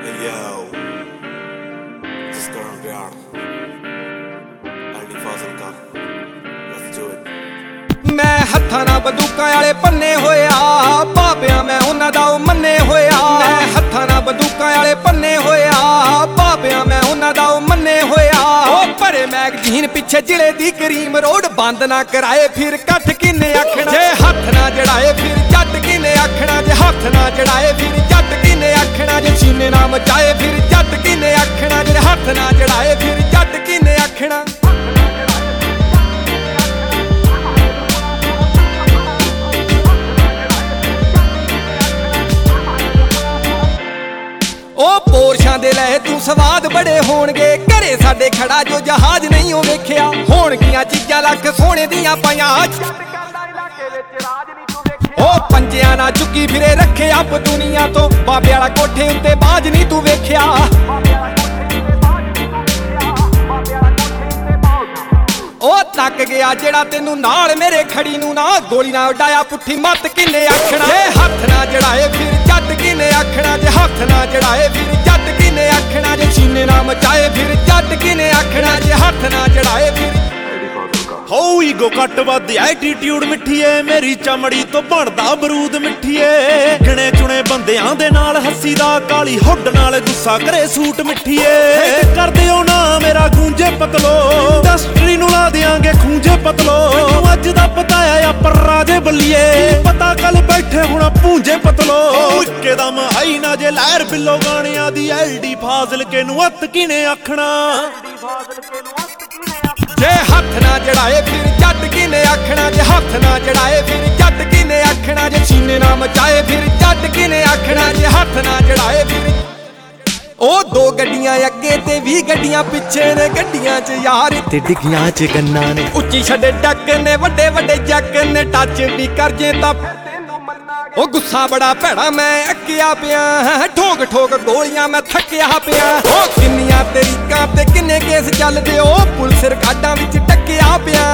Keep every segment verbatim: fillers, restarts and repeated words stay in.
Hey yo, this is Karan Vyar, Ali Fazil ka. Let's do it. मैं हत्थां नाल बंदूकां वाले पन्ने होया, बाबियां मैं उन्हां दा मन्ने होया। मैं हत्थां नाल बंदूकां वाले पन्ने होया, बाबियां मैं उन्हां दा मन्ने होया। ओ भरे मैगजीन पिछे जिले दी करीम रोड बंद ना कराए फिर कठ किन्ने आखना। जे हत्थ ना जड़ाए फिर जट किन्ने आखना। जे हत्थ ना जड़ाए फिर जट किन्ने आखना। जे सीने ना मचाए फिर जट किन्ने आखना। जे हत्थ ना जड़ाए फिर जट किन्ने आखना। ओ पोरशां दे लए तू स्वाद बड़े होणगे, घरे साडे खड़ा जो जहाज नहीं ओ वेखिया। होणगियां चीजां लख सोने दियां पाइयां, ओ पंजियां ना चुकी फिरे रखे अप दुनिया तो। बाबे वाला कोठे उत्ते बाज नहीं तू वेखिया। ओ तक गया जेड़ा तेनू नाल मेरे खड़ी नू ना गोली ना उडाया पुट्ठी मत किन्ने आखना। जे हत्थ ना जड़ाए फिर जट किन्ने आखना। जे हत्थ ना जड़ाए फिर जट किन्ने आखना। जे सीने ना मचाए फिर जट किन्ने आखना। जे हत्थ ना जड़ाए फिर हो ईगो घट वध एटीट्यूड मिठीए, मेरी चमड़ी तो बनदा बरूद मिठीए। गिणे चुने बंदियां दे नाल हस्सी दा, काली हुड नाल गुस्सा करे सूट मिठीए। कर दिओ ना मेरा गूंजे पतलो, इंडस्ट्री नू ला देंगे खूंजे पतलो। अज दा पता आ पर राजे बल्लिए, पता कल बैठे हुण पूंजे पतलो। इक्के दम आई ना जे लहर बिल्लो गाणियां दी, एलडी फाजिल के नू अत किने आखना। जे हत्थ ना जड़ाए फिर जट किन्ने आखना। जे हत्थ ना जड़ाए फिर जट किन्ने आखना। जे सीने ना मचाए फिर जट किन्ने आखना। जे हत्थ ना जड़ाए फिर ओ दो गड्डियां अगे ते भी गड्डियां पिछे ने, गड्डियां च यार ते डिग्गियां च गन्ना ने। उच्ची छड़े डक ने वड्डे वड्डे जक ने, टच भी कर जे तां ओ गुस्सा बड़ा भैड़ा मैं अक्किया पिया। ठोक ठोक गोलियां मैं थक्किया पिया। ओ किन्नियां तरीकां ते किन्ने केस चलदे, ओ पुलिस रिकार्डां विच टक्किया पिया।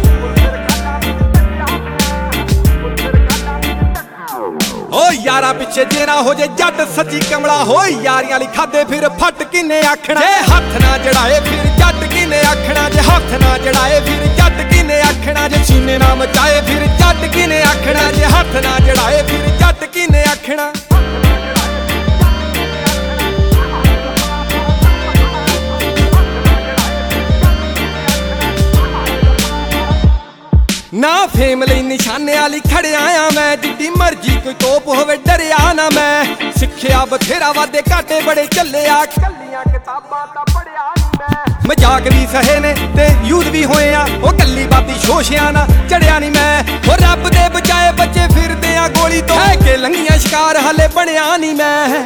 ओ यारा पिछे जेना हो जे जट सच्ची कमला हो, यारियां लिखा दे फिर फट किन्ने आखना। जे हत्थ ना जड़ाए फिर जट किन्ने आखना। जे हत्थ ना जड़ाए फिर जट किन्ने आखना। जे सीने ना मचाए फिर जट किन्ने आखना। जे हत्थ ना जड़ाए फिर जट किन्ने आखना। ना फेम लई निशाने आली खड़िया आ मैं, जिड्डी मर्जी कोई तोप होवे डरिया ना मैं। सिक्खिया बथेरा वादे घाटे बड़े चले आ, कल्लियां किताबां तां पढ़िया नहीं मैं। मजाक भी सहे ने ते यूथ भी होए आ, ओ गल्ली बाती शोशिया ना चढ़िया नहीं मैं। ओ रब दे बचाए बच्चे फिरदे आ गोली तो, है के लंघियां शिकार हले बनिया नहीं मैं।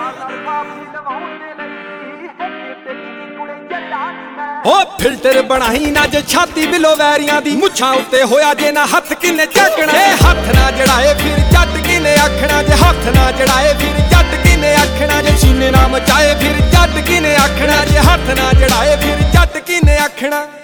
ओ फिल्टर बनाई ना जे छाती बिलो वैरियां दी, मुछां उत्ते होया जे ना हत्थ किन्ने झाकना। जे हत्थ ना जड़ाए फिर जट किन्ने आखना। जे हत्थ ना जड़ाए फिर जट किन्ने आखना। जे सीने ना मचाए फिर जट किन्ने आखना। जे हत्थ ना जड़ाए फिर जट किन्ने आखना।